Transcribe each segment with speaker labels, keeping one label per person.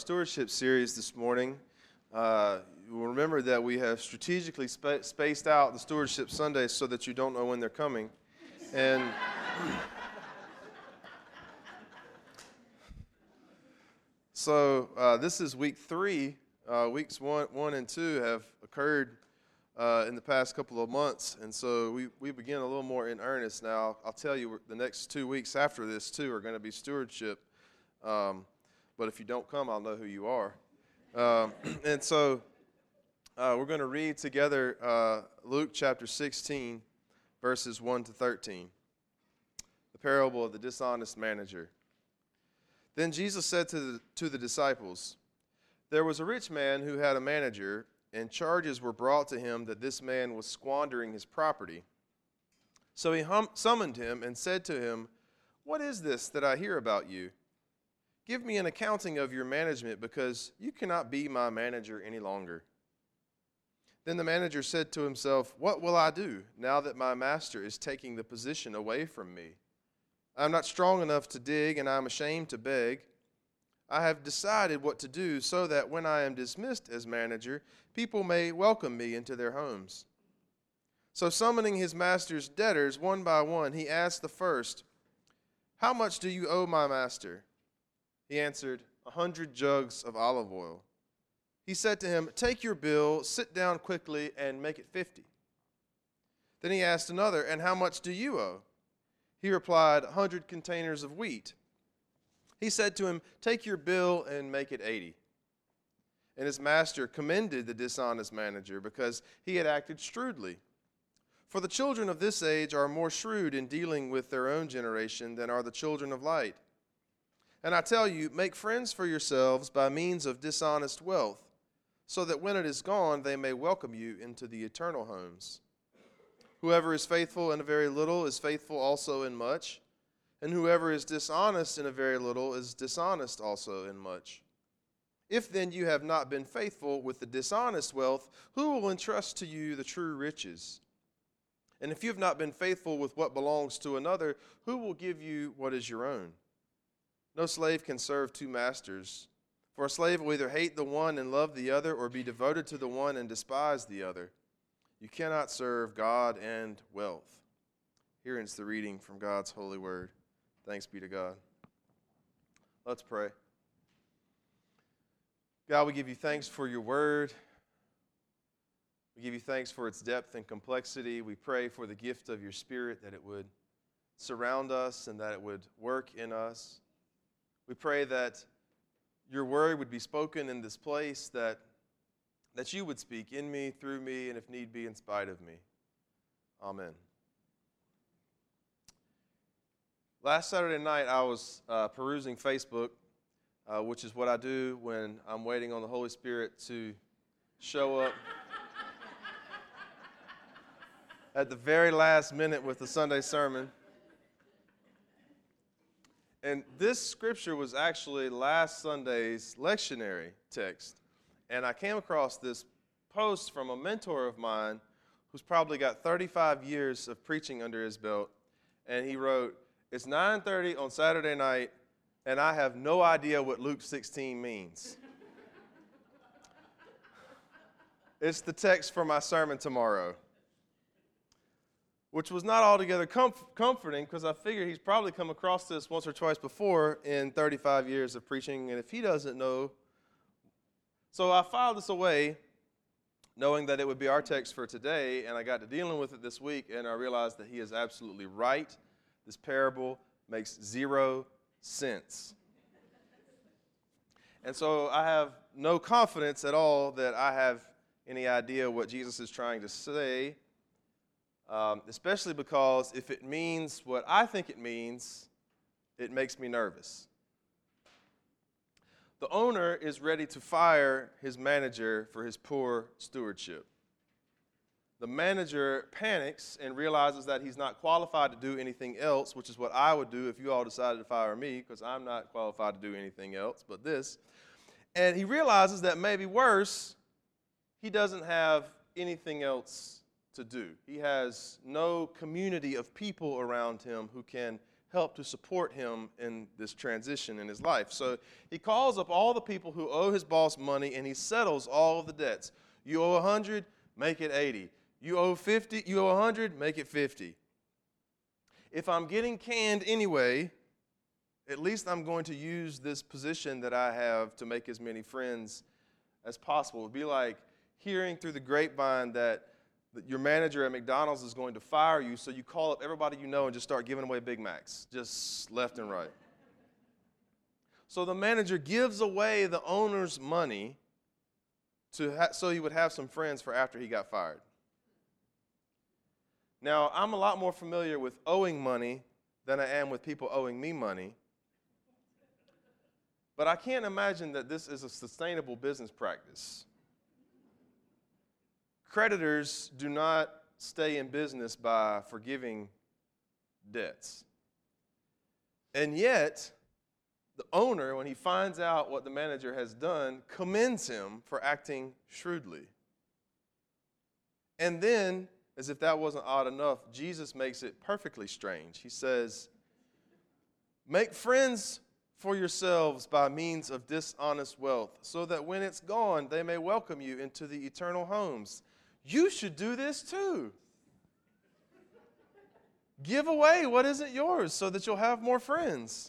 Speaker 1: stewardship series this morning. You'll remember that we have strategically spaced out the stewardship Sundays so that you don't know when they're coming. And so this is week 3. Weeks 1 and 2 have occurred in the past couple of months, and so we begin a little more in earnest now. I'll tell you, the next 2 weeks after this, too, are going to be stewardship. But if you don't come, I'll know who you are. And so we're going to read together Luke chapter 16, verses 1 to 13, the parable of the dishonest manager. Then Jesus said to the disciples, "There was a rich man who had a manager, and charges were brought to him that this man was squandering his property. So he summoned him and said to him, 'What is this that I hear about you? Give me an accounting of your management, because you cannot be my manager any longer.' Then the manager said to himself, 'What will I do now that my master is taking the position away from me? I am not strong enough to dig, and I am ashamed to beg. I have decided what to do so that when I am dismissed as manager, people may welcome me into their homes.' So summoning his master's debtors one by one, he asked the first, 'How much do you owe my master?' He answered, 100 jugs of olive oil. He said to him, 'Take your bill, sit down quickly, and make it 50. Then he asked another, 'And how much do you owe?' He replied, 100 containers of wheat. He said to him, 'Take your bill and make it 80. And his master commended the dishonest manager because he had acted shrewdly. For the children of this age are more shrewd in dealing with their own generation than are the children of light. And I tell you, make friends for yourselves by means of dishonest wealth, so that when it is gone, they may welcome you into the eternal homes. Whoever is faithful in a very little is faithful also in much, and whoever is dishonest in a very little is dishonest also in much. If then you have not been faithful with the dishonest wealth, who will entrust to you the true riches? And if you have not been faithful with what belongs to another, who will give you what is your own? No slave can serve 2 masters, for a slave will either hate the one and love the other, or be devoted to the one and despise the other. You cannot serve God and wealth." Here ends the reading from God's holy word. Thanks be to God. Let's pray. God, we give you thanks for your word. We give you thanks for its depth and complexity. We pray for the gift of your Spirit, that it would surround us and that it would work in us. We pray that your word would be spoken in this place, that you would speak in me, through me, and if need be, in spite of me. Amen. Last Saturday night, I was perusing Facebook, which is what I do when I'm waiting on the Holy Spirit to show up at the very last minute with the Sunday sermon. And this scripture was actually last Sunday's lectionary text. And I came across this post from a mentor of mine who's probably got 35 years of preaching under his belt. And he wrote, "It's 9:30 on Saturday night, and I have no idea what Luke 16 means. It's the text for my sermon tomorrow." Which was not altogether comforting, because I figured he's probably come across this once or twice before in 35 years of preaching, and if he doesn't know. So I filed this away, knowing that it would be our text for today, and I got to dealing with it this week, and I realized that he is absolutely right. This parable makes 0 sense. And so I have no confidence at all that I have any idea what Jesus is trying to say, especially because if it means what I think it means, it makes me nervous. The owner is ready to fire his manager for his poor stewardship. The manager panics and realizes that he's not qualified to do anything else, which is what I would do if you all decided to fire me, because I'm not qualified to do anything else but this. And he realizes that maybe worse, he doesn't have anything else to do. He has no community of people around him who can help to support him in this transition in his life. So he calls up all the people who owe his boss money, and he settles all of the debts. You owe 100, make it 80. You owe 50, you owe 100, make it 50. If I'm getting canned anyway, at least I'm going to use this position that I have to make as many friends as possible. It would be like hearing through the grapevine that your manager at McDonald's is going to fire you, so you call up everybody you know and just start giving away Big Macs, just left and right. So the manager gives away the owner's money so he would have some friends for after he got fired. Now, I'm a lot more familiar with owing money than I am with people owing me money. But I can't imagine that this is a sustainable business practice. Creditors do not stay in business by forgiving debts. And yet, the owner, when he finds out what the manager has done, commends him for acting shrewdly. And then, as if that wasn't odd enough, Jesus makes it perfectly strange. He says, "Make friends for yourselves by means of dishonest wealth, so that when it's gone, they may welcome you into the eternal homes." You should do this too. Give away what isn't yours so that you'll have more friends.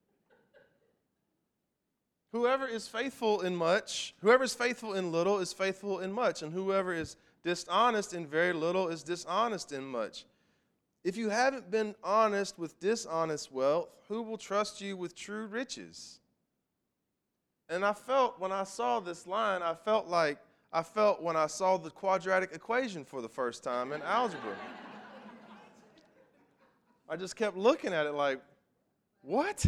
Speaker 1: Whoever is faithful in little is faithful in much, and whoever is dishonest in very little is dishonest in much. If you haven't been honest with dishonest wealth, who will trust you with true riches? And I felt when I saw this line, I felt when I saw the quadratic equation for the first time in algebra. I just kept looking at it like, what?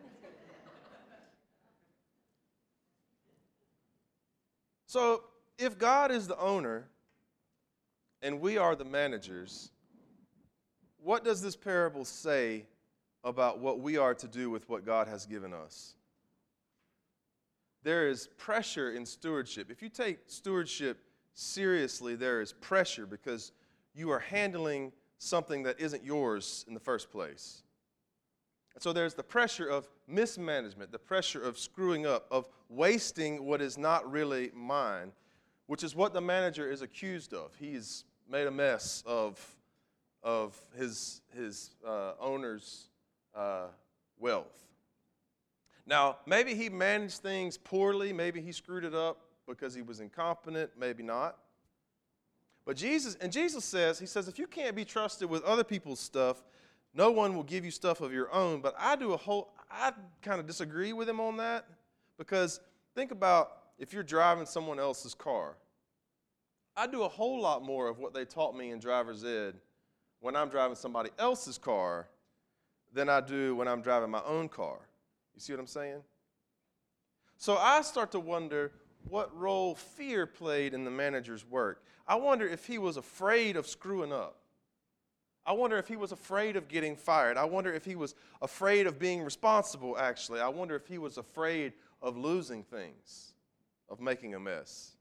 Speaker 1: So if God is the owner and we are the managers, what does this parable say about what we are to do with what God has given us? There is pressure in stewardship. If you take stewardship seriously, there is pressure because you are handling something that isn't yours in the first place. And so there's the pressure of mismanagement, the pressure of screwing up, of wasting what is not really mine, which is what the manager is accused of. He's made a mess of his owner's wealth. Now, maybe he managed things poorly. Maybe he screwed it up because he was incompetent. Maybe not. But Jesus says, he says, if you can't be trusted with other people's stuff, no one will give you stuff of your own. But I kind of disagree with him on that, because think about if you're driving someone else's car. I do a whole lot more of what they taught me in driver's ed when I'm driving somebody else's car than I do when I'm driving my own car. You see what I'm saying? So I start to wonder what role fear played in the manager's work. I wonder if he was afraid of screwing up. I wonder if he was afraid of getting fired. I wonder if he was afraid of being responsible, actually. I wonder if he was afraid of losing things, of making a mess.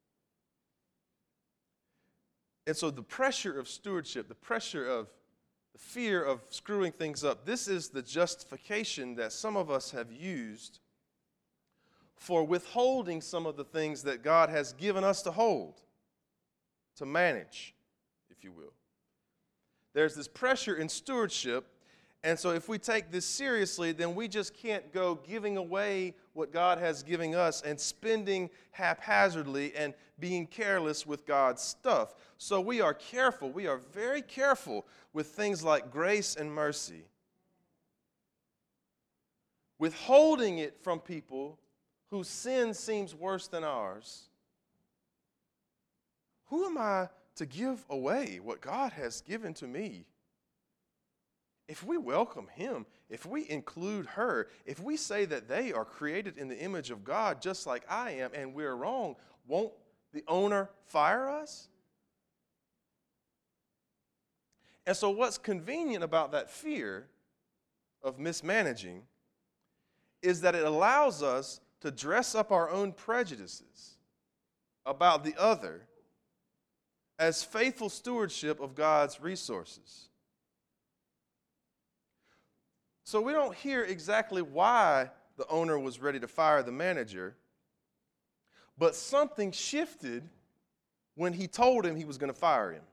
Speaker 1: And so the pressure of stewardship, the pressure of the fear of screwing things up, this is the justification that some of us have used for withholding some of the things that God has given us to hold, to manage, if you will. There's this pressure in stewardship, and so if we take this seriously, then we just can't go giving away what God has given us and spending haphazardly and being careless with God's stuff. So we are careful. We are very careful with things like grace and mercy. Withholding it from people whose sin seems worse than ours. Who am I to give away what God has given to me? If we welcome him, if we include her, if we say that they are created in the image of God just like I am and we're wrong, won't the owner fire us? And so what's convenient about that fear of mismanaging is that it allows us to dress up our own prejudices about the other as faithful stewardship of God's resources. So we don't hear exactly why the owner was ready to fire the manager, but something shifted when he told him he was going to fire him.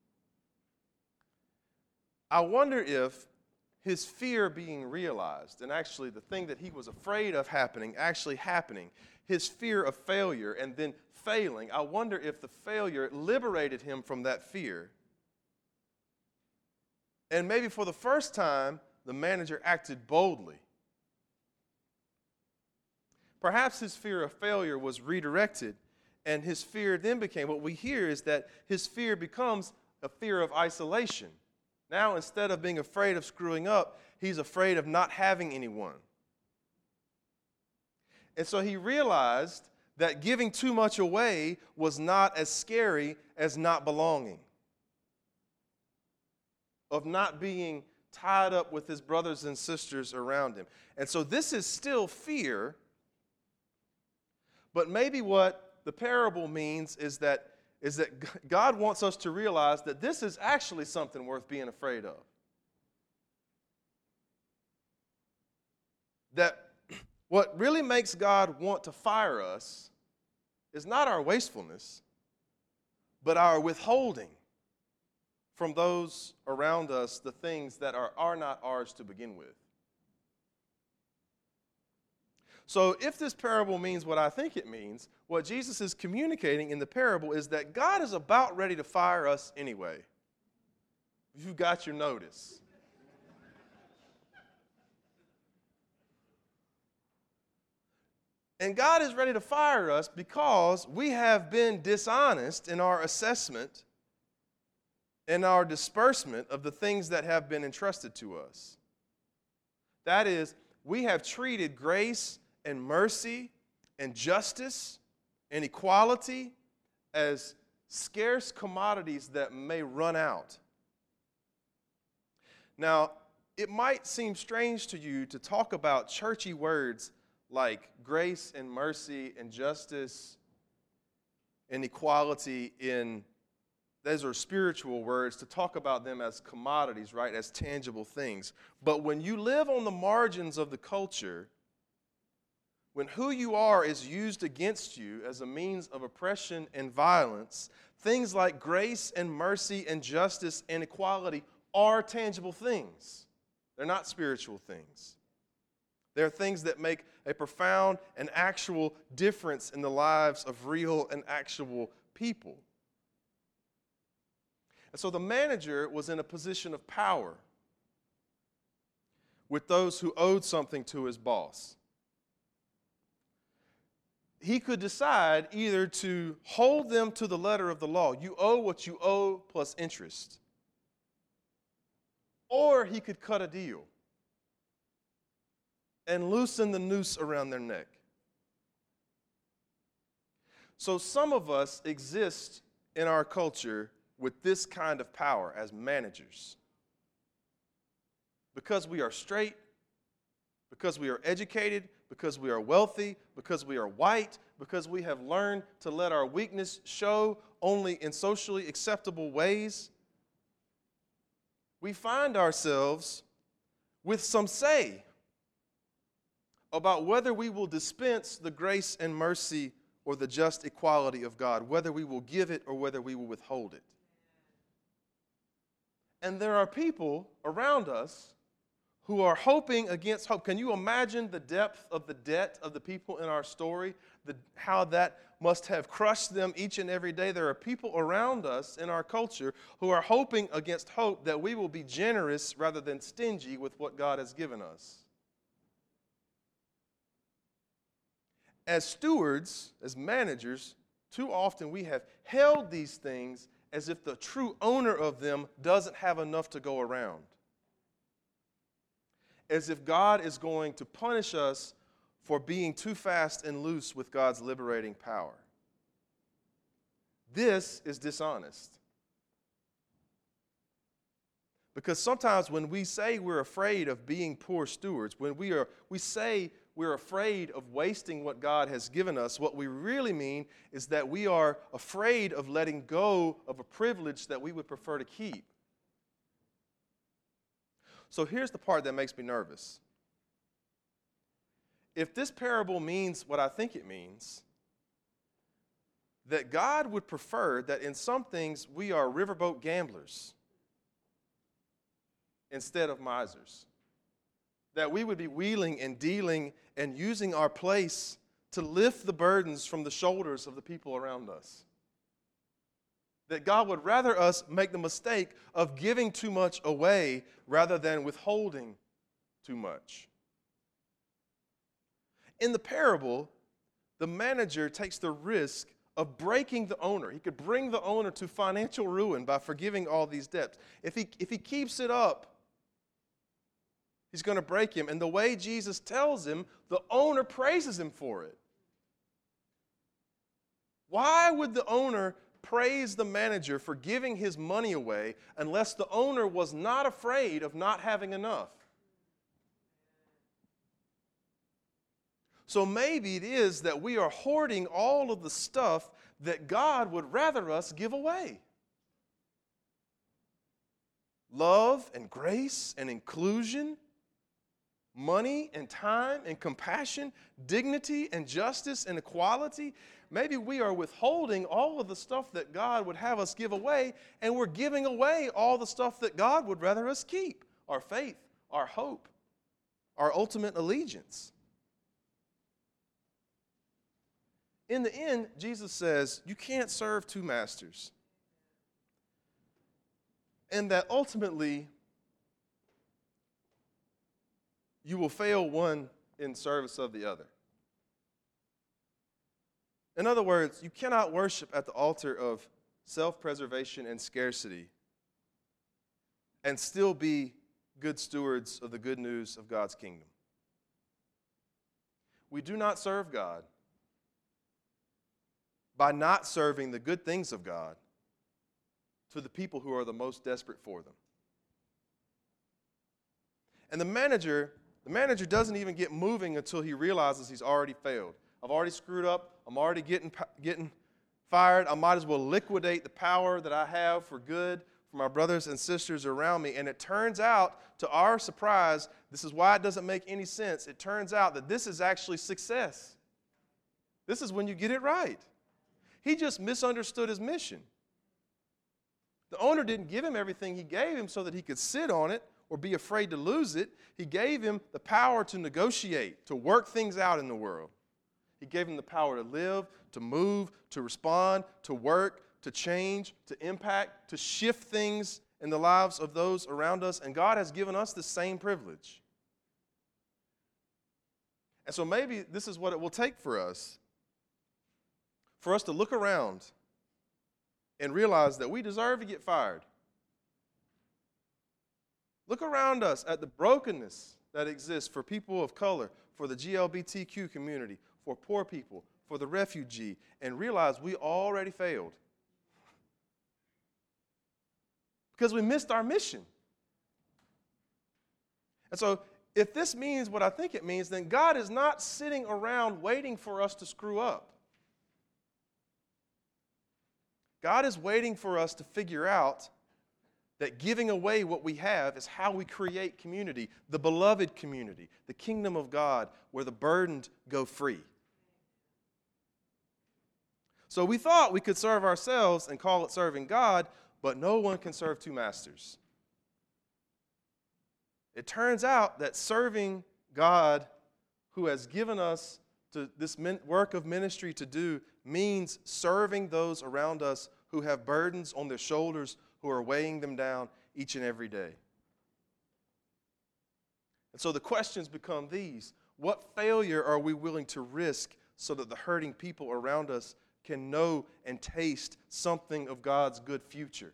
Speaker 1: I wonder if his fear being realized, and actually the thing that he was afraid of happening, actually happening, his fear of failure and then failing, I wonder if the failure liberated him from that fear. And maybe for the first time, the manager acted boldly. Perhaps his fear of failure was redirected, and his fear then became, what we hear is that his fear becomes a fear of isolation. Now, instead of being afraid of screwing up, he's afraid of not having anyone. And so he realized that giving too much away was not as scary as not belonging, of not being tied up with his brothers and sisters around him. And so this is still fear, but maybe what the parable means is that God wants us to realize that this is actually something worth being afraid of. That what really makes God want to fire us is not our wastefulness, but our withholding from those around us the things that are not ours to begin with. So if this parable means what I think it means, what Jesus is communicating in the parable is that God is about ready to fire us anyway. You got your notice. And God is ready to fire us because we have been dishonest in our assessment and our disbursement of the things that have been entrusted to us. That is, we have treated grace and mercy and justice and equality as scarce commodities that may run out. Now, it might seem strange to you to talk about churchy words like grace and mercy and justice and equality those are spiritual words, to talk about them as commodities, right, as tangible things. But when you live on the margins of the culture, when who you are is used against you as a means of oppression and violence, things like grace and mercy and justice and equality are tangible things. They're not spiritual things. They're things that make a profound and actual difference in the lives of real and actual people. And so the manager was in a position of power with those who owed something to his boss. He could decide either to hold them to the letter of the law, you owe what you owe plus interest, or he could cut a deal and loosen the noose around their neck. So some of us exist in our culture with this kind of power as managers. Because we are straight, because we are educated, because we are wealthy, because we are white, because we have learned to let our weakness show only in socially acceptable ways, we find ourselves with some say about whether we will dispense the grace and mercy or the just equality of God, whether we will give it or whether we will withhold it. And there are people around us who are hoping against hope. Can you imagine the depth of the debt of the people in our story, how that must have crushed them each and every day? There are people around us in our culture who are hoping against hope that we will be generous rather than stingy with what God has given us. As stewards, as managers, too often we have held these things as if the true owner of them doesn't have enough to go around. As if God is going to punish us for being too fast and loose with God's liberating power. This is dishonest. Because sometimes when we say we're afraid of being poor stewards, when we say we're afraid of wasting what God has given us, what we really mean is that we are afraid of letting go of a privilege that we would prefer to keep. So here's the part that makes me nervous. If this parable means what I think it means, that God would prefer that in some things we are riverboat gamblers instead of misers. That we would be wheeling and dealing and using our place to lift the burdens from the shoulders of the people around us. That God would rather us make the mistake of giving too much away rather than withholding too much. In the parable, the manager takes the risk of breaking the owner. He could bring the owner to financial ruin by forgiving all these debts. If he keeps it up, he's going to break him. And the way Jesus tells him, the owner praises him for it. Why would the owner praise the manager for giving his money away unless the owner was not afraid of not having enough? So maybe it is that we are hoarding all of the stuff that God would rather us give away. Love and grace and inclusion, money and time and compassion, dignity and justice and equality. Maybe we are withholding all of the stuff that God would have us give away, and we're giving away all the stuff that God would rather us keep. Our faith, our hope, our ultimate allegiance. In the end, Jesus says, you can't serve two masters. And that ultimately, you will fail one in service of the other. In other words, you cannot worship at the altar of self-preservation and scarcity and still be good stewards of the good news of God's kingdom. We do not serve God by not serving the good things of God to the people who are the most desperate for them. And the manager doesn't even get moving until he realizes he's already failed. I've already screwed up. I'm already getting fired. I might as well liquidate the power that I have for good for my brothers and sisters around me. And it turns out, to our surprise, this is why it doesn't make any sense. It turns out that this is actually success. This is when you get it right. He just misunderstood his mission. The owner didn't give him everything he gave him so that he could sit on it or be afraid to lose it. He gave him the power to negotiate, to work things out in the world. He gave him the power to live, to move, to respond, to work, to change, to impact, to shift things in the lives of those around us. And God has given us the same privilege. And so maybe this is what it will take for us to look around and realize that we deserve to get fired. Look around us at the brokenness that exists for people of color, for the GLBTQ community, for poor people, for the refugee, and realize we already failed. Because we missed our mission. And so, if this means what I think it means, then God is not sitting around waiting for us to screw up. God is waiting for us to figure out that giving away what we have is how we create community, the beloved community, the kingdom of God, where the burdened go free. So we thought we could serve ourselves and call it serving God, but no one can serve two masters. It turns out that serving God, who has given us this work of ministry to do, means serving those around us who have burdens on their shoulders, who are weighing them down each and every day. And so the questions become these. What failure are we willing to risk so that the hurting people around us can know and taste something of God's good future?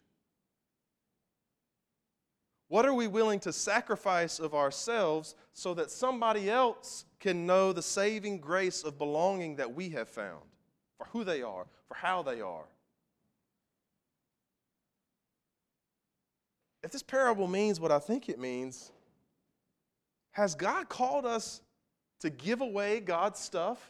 Speaker 1: What are we willing to sacrifice of ourselves so that somebody else can know the saving grace of belonging that we have found, for who they are, for how they are? If this parable means what I think it means, has God called us to give away God's stuff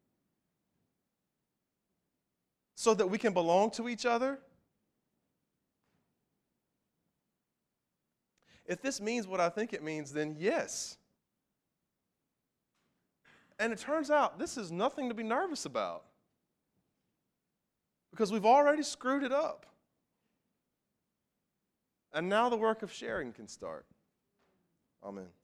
Speaker 1: so that we can belong to each other? If this means what I think it means, then yes. And it turns out this is nothing to be nervous about because we've already screwed it up. And now the work of sharing can start. Amen.